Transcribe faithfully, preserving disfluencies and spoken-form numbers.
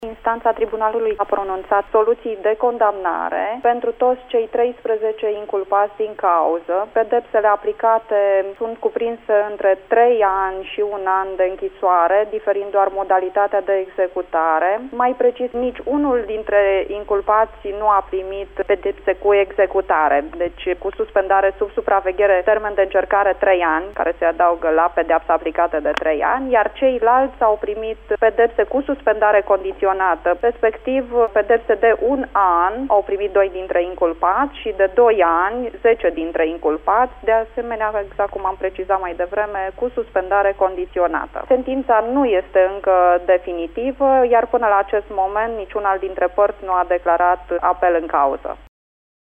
Instanța Tribunalului a pronunțat soluții de condamnare pentru toți cei treisprezece inculpați din cauză. Pedepsele aplicate sunt cuprinse între trei ani și un an de închisoare, diferind doar modalitatea de executare. Mai precis, nici unul dintre inculpați nu a primit pedepse cu executare, deci cu suspendare sub supraveghere, termen de încercare trei ani, care se adaugă la pedeapsa aplicată de trei ani, iar ceilalți au primit pedepse cu suspendare condiționată, respectiv pedepse de un an au primit doi dintre inculpați și de doi ani zece dintre inculpați, de asemenea, exact cum am precizat mai devreme, cu suspendare condiționată. Sentința nu este încă definitivă, iar până la acest moment niciunul dintre părți nu a declarat apel în cauză.